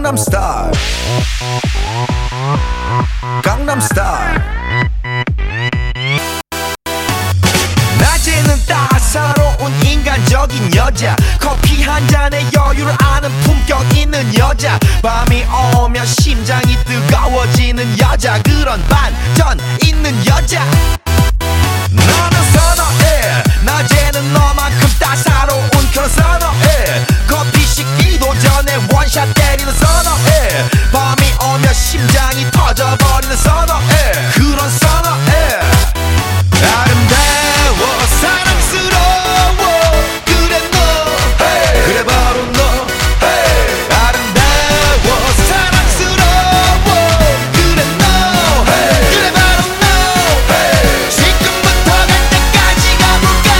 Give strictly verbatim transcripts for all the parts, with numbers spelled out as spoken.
강남스타일 강남스타일 낮에는 따사로운 인간적인 여자 커피 한 잔에 여유를 아는 품격 있는 여자 밤이 오면 심장이 뜨거워지는 여자 그런 반전 있는 여자 나는 선어해 낮에는 너만큼 따사로운 그런 선어해 커피 식기도 전에 원샷 때리는 선어해 밤이 오면 심장이 터져버리는 선어해 그런 선어해 아름다워 사랑스러워 그래 너 hey. 그래 바로 너 hey. 아름다워 사랑스러워 그래 너 hey. 그래 바로 너 hey. 지금부터 갈 때까지 가볼까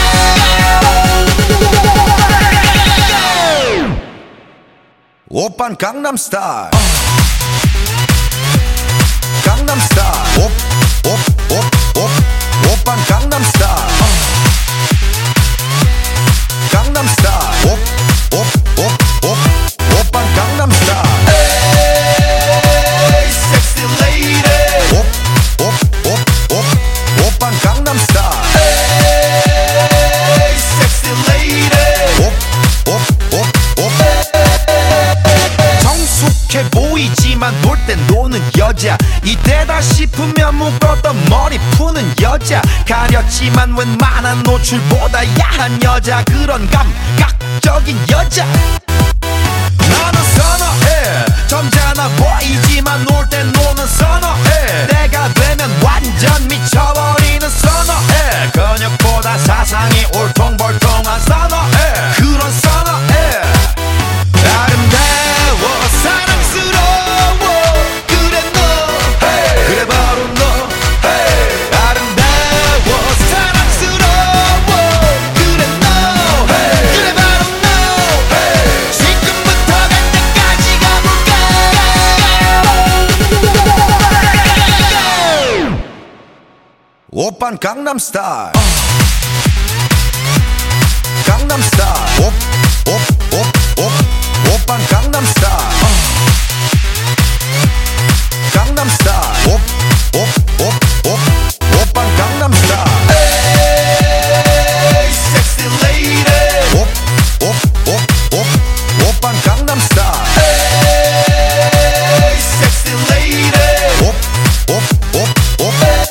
오빤 강남스타일 강남스타일 오, 오, 오, 오, 오빤 강남스타일 강남스타일 오, 오, 오, 오, 오빤 강남스타일 에이 섹시 레이디 오, 오, 오, 오, 오빤 강남스타일 에이 섹시 레이디 오, 오, 오, 오 성숙해 보이지만 놀 땐 노는 여자 이때다 싶으면 묶었던 머리 푸는 여자 가렸지만 웬만한 노출보다 야한 여자 그런 감각적인 여자 나는 선어해 점잖아 보이지만 놀 땐 노는 선어해 내가 되면 완전 미쳐버리는 선어해 근육보다 사상이 울퉁불퉁한 선어해 그런 선어해 아름다워 사랑스러워 그래 너 hey. 그래 바로 너 hey. 아름다워 사랑스러워 그래 너 hey. 그래 바로 너 hey. 지금부터 갈 때까지 가볼까 오빤 강남스타일 강남스타일 오, 오, 오, 오, 오빤 강남스타일 강남스타일 오, 오, 오, 오, 오빤 강남스타일 에이 섹시 레이디 오, 오, 오, 오, 오빤 강남스타일 에이 섹시 레이디 오, 오, 오, 오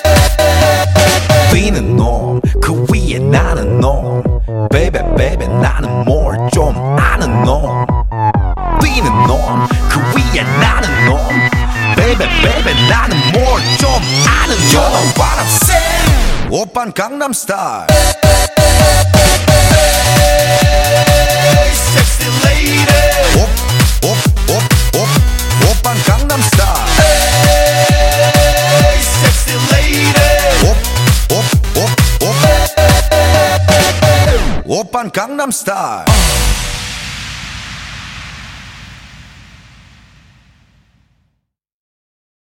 뛰는 놈 그 위에 나는 놈 Baby baby 나는 뭘 좀 아는 놈 뛰는 놈 그 위에 나는 놈 Baby baby 나는 뭘 좀 아는 놈 You know what I'm saying 오빤 강남스타일 Hey sexy lady 오, 오, 오, 오, 오빤 강남스타일 Hey sexy lady 오, 오, 오, 오, 오빤 강남스타일